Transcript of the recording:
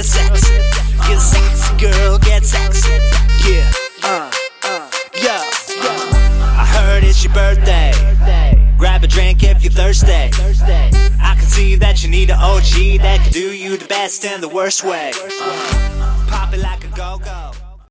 get sexy. Get sexy, girl, get sexy. Yeah, yeah. I heard it's your birthday. Grab a drink if you're thirsty. I can see that you need an OG that can do you the best and the worst way. Pop it like a go-go.